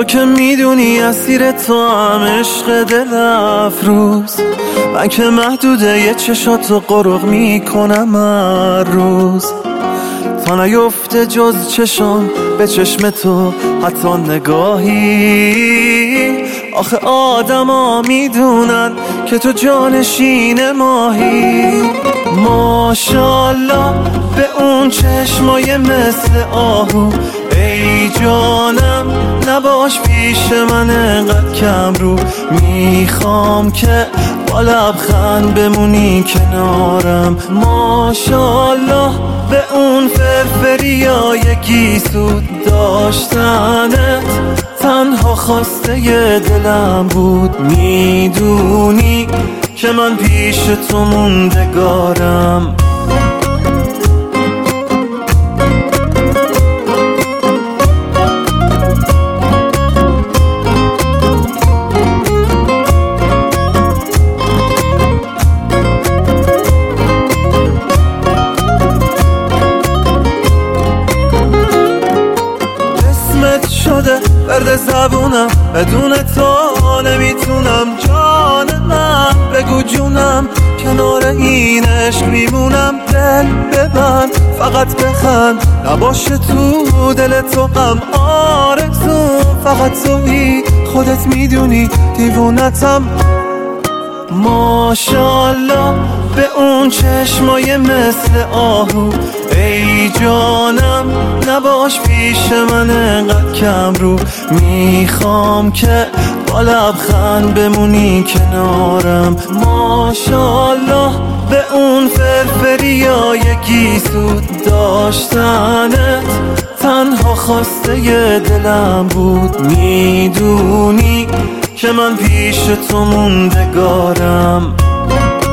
که میدونی اسیر تو هم عشق دل افروز، من که محدوده یه چشاتو قرق میکنم هر روز، تا نیفته جز چشم به چشم تو حتی نگاهی. آخه آدم ها میدونن که تو جانشین ماهی. ماشالله به اون چشمای مثل آهو، ای جانم نباش پیش من انقدر کم رو. میخوام که با لبخند بمونی کنارم. ماشالله به اون فرفریای گیسود، داشتنت تنها خواسته ی دلم بود. میدونی که من پیش تو موندگارم. شده برد زبونم، بدون تو نمیتونم. جان من بگو جونم، کنار این عشق میمونم. دل ببند فقط بخند، نباشه تو دل تو غم. آرزو فقط تویی، خودت میدونی دیوونتم. ماشالله به اون چشمای مثل آهو، ای جانم نباش پیش من انقدر کم رو. میخوام که با لبخند بمونی کنارم. ماشالله به اون فرفریای گیسود، داشتنت تنها خواسته ی دلم بود. میدونی که من پیش تو موندگارم.